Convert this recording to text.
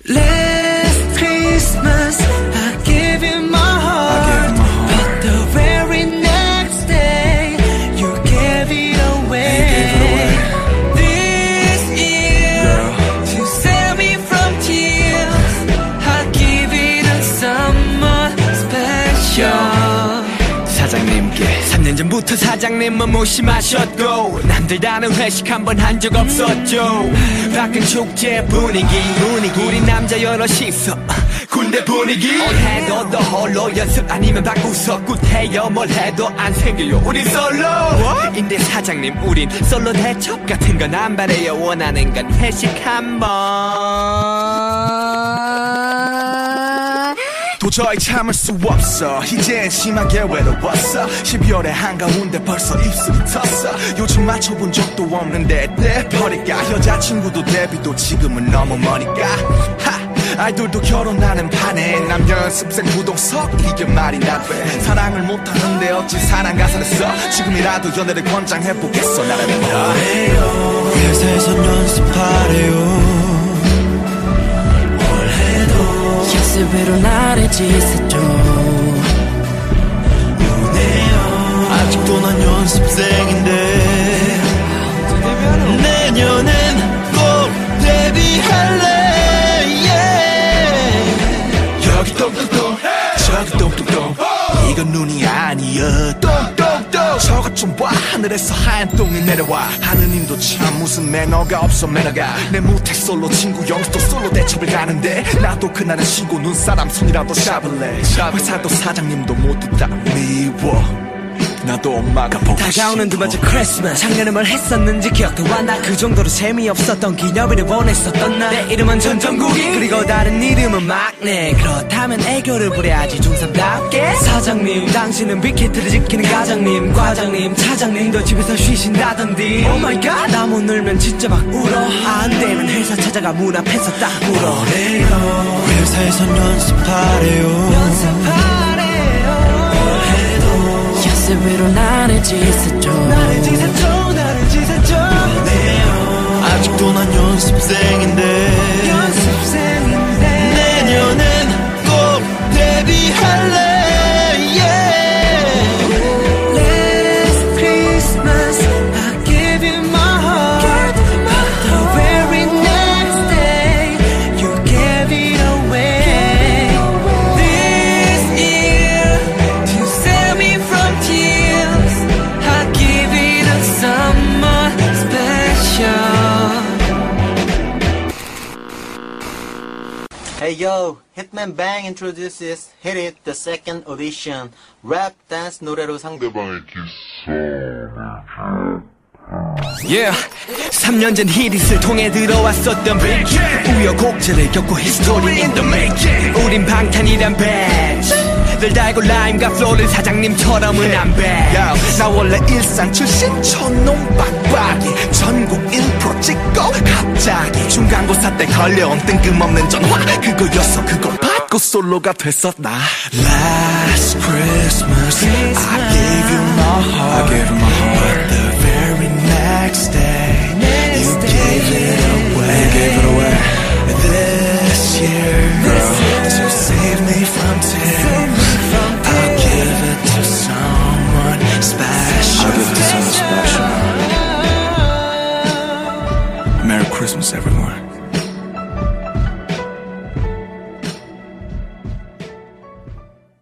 Last Christmas I gave you my heart, but the very next day you gave it away. This year, to save me from tears, I give it a someone special. 사장님께 3년 전부터 사장님은 무심하셨고 남들 다는 회식 한 번 한 적 없었죠. 밖은 축제 분위기 우리 남자 여럿이 있어 군대 분위기. 올해도 너 홀로 연습 아니면 바꾸서 굿해요. 뭘 해도 안 생겨요 우린 솔로. 인데 사장님 우린 솔로 대첩 같은 건 안 바래요. 원하는 건 회식 한번. 도저히 참을 수 없어. 이젠 심하게 외로웠어. 12월의 한가운데 벌써 입술이 텄어. 요즘 맞춰본 적도 없는데 떼버릴까. 여자친구도 데뷔도 지금은 너무 머니까. 아이돌도 결혼하는 판에 남 연습생 부동석 이게 말이나 돼. 사랑을 못하는데 어찌 사랑 가사를 써. 지금이라도 연애를 권장해보겠어 나라면요. 회사에선 연습하래요. 연습으로 나를 지새줘. 아직도 난 연습생인데 내년엔 꼭 데뷔할래. 여기 똥똥똥 저기 똥똥똥 이건 눈이 아니야 똥똥똥. 저것 좀 봐 하늘에서 하얀 똥이 내려와. 하느님도 참 무슨 매너가 없어 매너가. 내 무택 솔로 친구 영수도 솔로 대첩을 가는데 나도 그날은 신고 눈사람 손이라도 잡을래. 회사도 사장님도 모두 다 미워. 나도 엄마가 보고 다가오는 두 번째 크리스마스. 작년에 뭘 했었는지 기억도 안 나. 그 정도로 재미없었던 기념일을 원했었던 나. 내 이름은 전정국이 그리고 다른 이름은 막내. 그렇다면 애교를 부려야지 중3답게. 사장님 당신은 빅히트를 지키는 가장님. 과장님 차장님도 집에서 쉬신다던디. Oh my god 나 못 놀면 진짜 막 울어. 안 되면 회사 찾아가 문 앞에서 딱 울어. 회사에선 연습하래요. 연습으로 나를 지새줘. 아직도 난 연습생인데 내년엔 꼭 데뷔할래. Last Christmas I gave you my heart, but the very next day you gave it away. This year to save me from tears, I give it a summer special. Hey yo, Hitman Bang introduces Hit It, the second audition. Rap dance 노래로 상대방의 Yeah, 3년 전 히릿을 통해 들어왔었던 빅 우여곡절을 겪고 history in the making. 우린 방탄이란 배지 늘 달고 라임과 플로우를 사장님처럼은 안 배. 나 원래 일산 출신 촌놈 빡빡이 전국 1% 찍고 갑자기 중간고사 때 걸려온 뜬금없는 전화. 그거였어 그걸 받고 솔로가 됐었나. Last Christmas I gave you my heart, but the very next day you gave it away. This year to save me from tears, I'll give it to someone special. I'll give it to someone special. Merry Christmas, everyone.